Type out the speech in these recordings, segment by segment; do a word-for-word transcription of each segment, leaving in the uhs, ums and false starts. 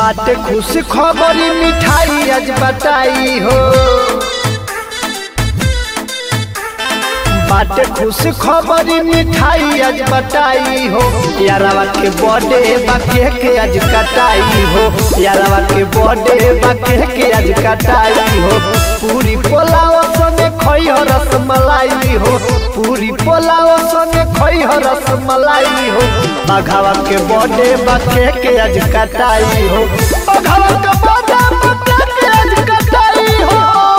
बाटे खुश खबरी मिठाई आज बताई हो। बाटे खुश खबरी मिठाई आज बताई हो। यारवा के बर्थडे बाके के आज कटाई हो। यारवा के बर्थडे बाके के आज कटाई हो। पूरी पोलाव संगे खई हो रसमलाई हो। पूरी पोलाव संगे खई हो रसमलाई हो। बाघावा के बर्थडे बाके के आज कटाई हो। बाघावा के बर्थडे बाके के आज कटाई हो।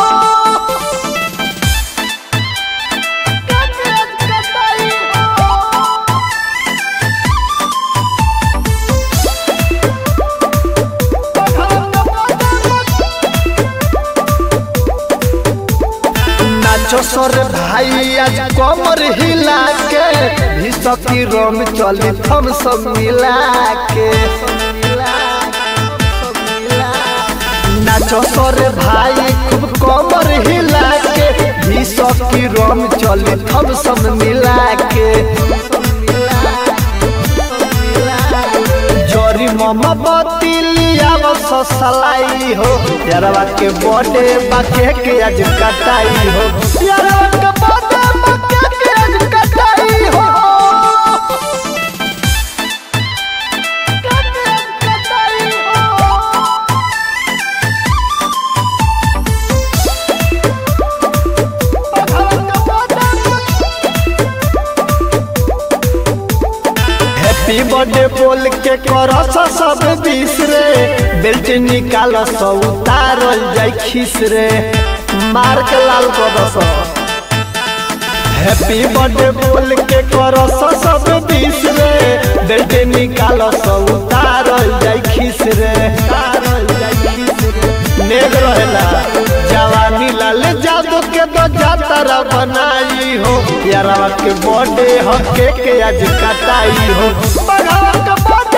सर भाई आज कमर हिला के भीसकी रोम चली थम सब मिला के नाचो सर भाई खूब कमर हिला के भीसकी रोम चली थम सब मिला के जोरी मोमबत्ती लिया सलाई हो। यारवा के बर्थडे बाके के आज कटाई हो। यारवा के बर्थडे बाके के आज कटाई हो। हैप्पी बर्थडे बोल के करस सब बीस रे। बेल्ट निकाल सौ उतारल जाय खीस रे। मार के लाल करस हैप्पी बर्थडे बोल के करस सब बीस रे। बेल्ट निकाल सौ उतारल जाय खीस रे। उतारल जाय खीस रे। नेग रहेला जवानी लाल जादू के तो जातरा बनाई हो। यारवा के बर्थडे हके के आज कटाई हो। बाघावा के